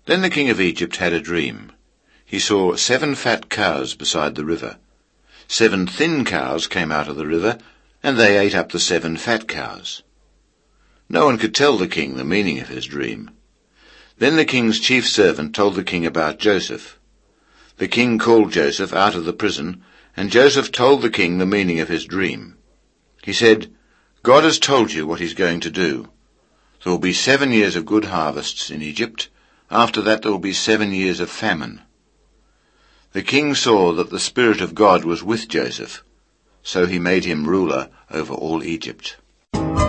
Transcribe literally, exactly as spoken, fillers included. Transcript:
Then the king of Egypt had a dream. He saw seven fat cows beside the river. Seven thin cows came out of the river, and they ate up the seven fat cows. No one could tell the king the meaning of his dream. Then the king's chief servant told the king about Joseph. The king called Joseph out of the prison, and Joseph told the king the meaning of his dream. He said, "God has told you what he's going to do. There will be seven years of good harvests in Egypt. After that there will be seven years of famine." The king saw that the Spirit of God was with Joseph, so he made him ruler over all Egypt.